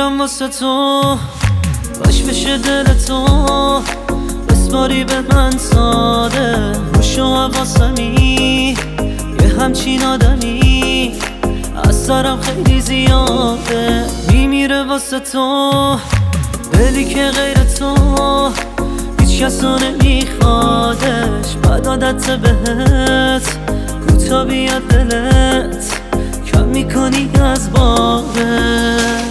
میمیرم واسه تو، باش بشه دل تو بسپاری به من ساده. روشو حواسمی یه همچین آدمی از سرم خیلی زیاده. میمیره واسه تو دلی که غیر تو هیچ کسو نمیخوادش. بد عادت بهت کوتا بیاد دلت کم میکنی از بارش.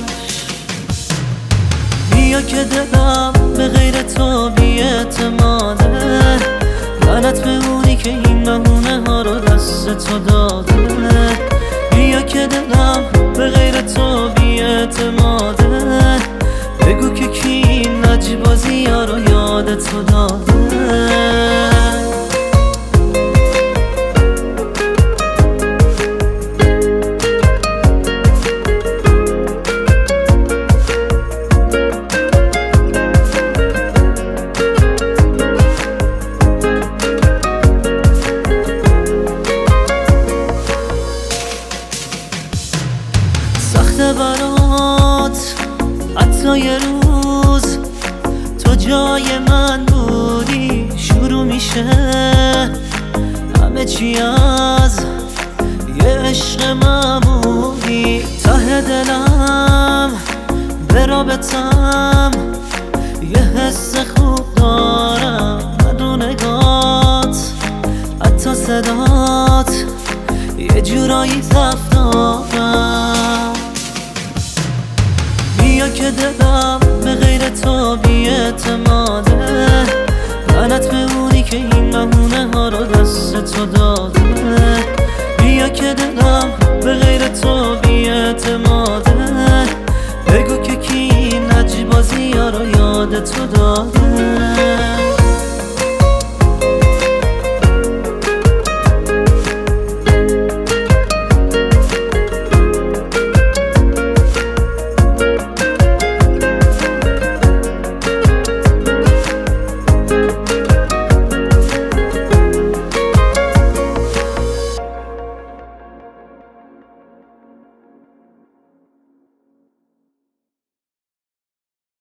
بیا که دلم به غیر تو بی‌اعتماده، لعنت به اونی که این بهونه ها رو دست تو داده. بیا که دلم به غیر تو بی‌اعتماده، بگو که کی این لجبازی ها رو یاد تو داده. سخته برات حتی یه روز تو جای من بودی، شروع میشه همه چی از یه عشق معمولی. ته دلم به رابطم یه حس خوب دارم، من رو نگات حتی صدات یه جورایی تفت دارم. بیا که دلم به غیر تو بی‌اعتماده، لعنت به اونی که این بهونه ها رو دست تو داده. بیا که دلم به غیر تو بی‌اعتماده، بگو که کی این لجبازی ها رو یاد تو داده.